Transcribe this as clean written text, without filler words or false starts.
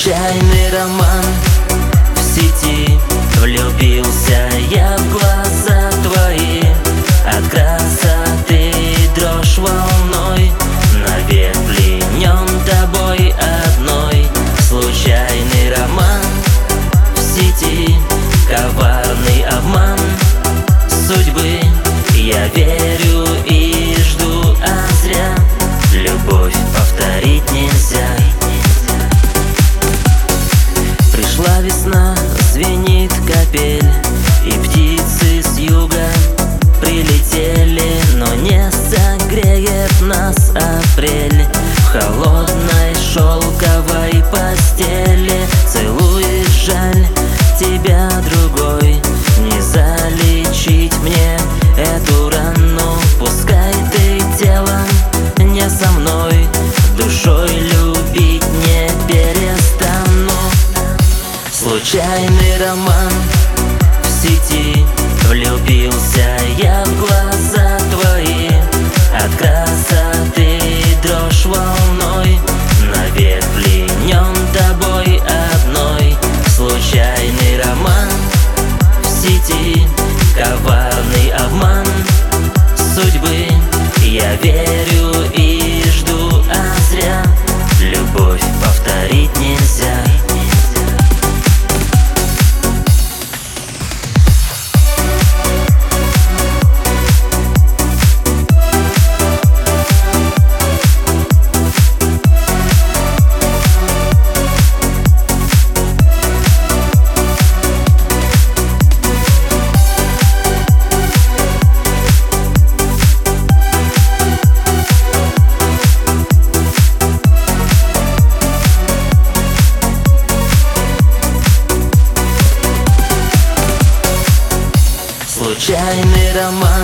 Случайный роман в сети. Влюбился я в глаза твои, от красоты дрожь волной, навек пленен тобой одной. Случайный роман в сети, коварный обман судьбы. Я верю и жду, а зря. Любовь повторить нельзя. Пришла весна, звенит капель, и птицы с юга прилетели, но не согреет нас апрель. В холодной шелковой постели целует жаль тебя другой. Не залечить мне эту рану, пускай ты телом не со мной, душой любить не перестану. Случайный роман в сети. Влюбился я в глаза твои, от красоты дрожь волной, навек пленен тобой одной. Случайный роман в сети, коварный обман судьбы. Я верю и жду, а зря. Любовь повторить нельзя. Случайный роман